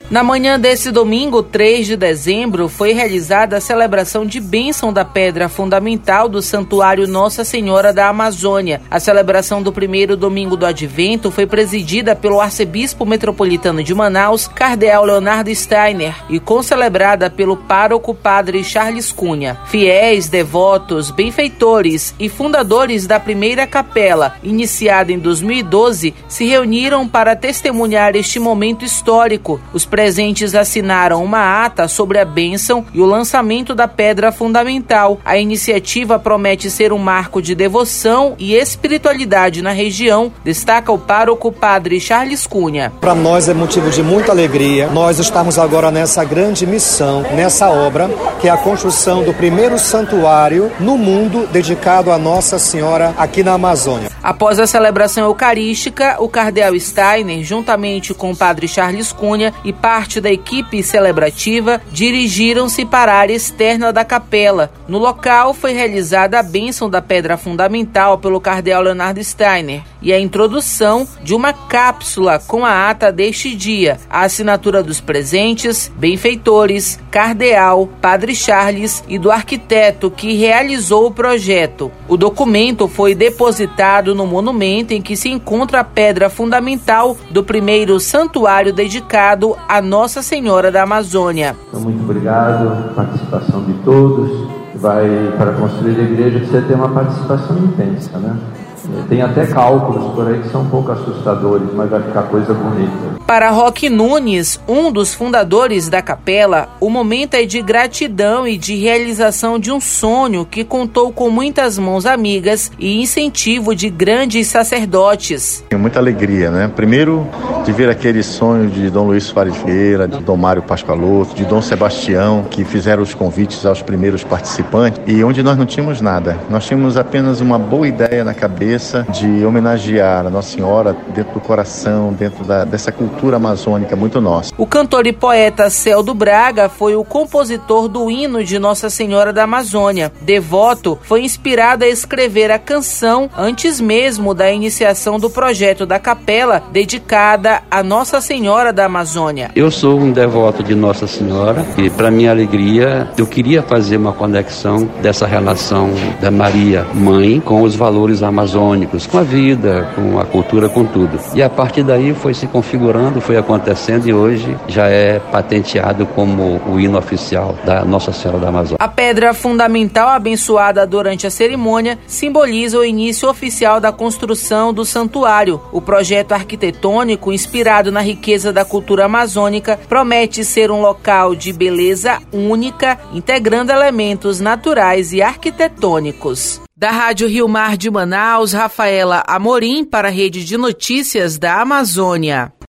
Na manhã desse domingo, 3 de dezembro, foi realizada a celebração de bênção da pedra fundamental do Santuário Nossa Senhora da Amazônia. A celebração do primeiro domingo do Advento foi presidida pelo arcebispo metropolitano de Manaus, cardeal Leonardo Steiner, e concelebrada pelo pároco padre Charles Cunha. Fiéis, devotos, benfeitores e fundadores da primeira capela, iniciada em 2012, se reuniram para testemunhar este momento histórico. Os presentes assinaram uma ata sobre a bênção e o lançamento da pedra fundamental. A iniciativa promete ser um marco de devoção e espiritualidade na região, destaca o pároco padre Charles Cunha. Para nós é motivo de muita alegria. Nós estamos agora nessa grande missão, nessa obra, que é a construção do primeiro santuário no mundo dedicado a Nossa Senhora aqui na Amazônia. Após a celebração eucarística, o cardeal Steiner, juntamente com o padre Charles Cunha e parte da equipe celebrativa, dirigiram-se para a área externa da capela. No local foi realizada a bênção da pedra fundamental pelo cardeal Leonardo Steiner e a introdução de uma cápsula com a ata deste dia, a assinatura dos presentes, benfeitores, cardeal, padre Charles e do arquiteto que realizou o projeto. O documento foi depositado no monumento em que se encontra a pedra fundamental do primeiro santuário dedicado a Nossa Senhora da Amazônia. Muito obrigado, participação de todos. Vai para construir a igreja, precisa ter uma participação intensa, né? Tem até cálculos por aí que são um pouco assustadores, mas vai ficar coisa bonita. Para Roque Nunes, um dos fundadores da capela, o momento é de gratidão e de realização de um sonho que contou com muitas mãos amigas e incentivo de grandes sacerdotes. Tenho muita alegria, né? Primeiro, de ver aquele sonho de Dom Luiz Soares Vieira, de Dom Mário Pascoaloto, de Dom Sebastião, que fizeram os convites aos primeiros participantes, e onde nós não tínhamos nada. Nós tínhamos apenas uma boa ideia na cabeça de homenagear a Nossa Senhora dentro do coração, dentro dessa cultura amazônica muito nossa. O cantor e poeta Celdo Braga foi o compositor do hino de Nossa Senhora da Amazônia. Devoto, foi inspirado a escrever a canção antes mesmo da iniciação do projeto da capela dedicada a Nossa Senhora da Amazônia. Eu sou um devoto de Nossa Senhora e, para minha alegria, eu queria fazer uma conexão dessa relação da Maria Mãe com os valores amazônicos, com a vida, com a cultura, com tudo. E a partir daí foi se configurando, foi acontecendo e hoje já é patenteado como o hino oficial da Nossa Senhora da Amazônia. A pedra fundamental abençoada durante a cerimônia simboliza o início oficial da construção do santuário. O projeto arquitetônico, inspirado na riqueza da cultura amazônica, promete ser um local de beleza única, integrando elementos naturais e arquitetônicos. Da Rádio Rio Mar de Manaus, Rafaela Amorim para a Rede de Notícias da Amazônia.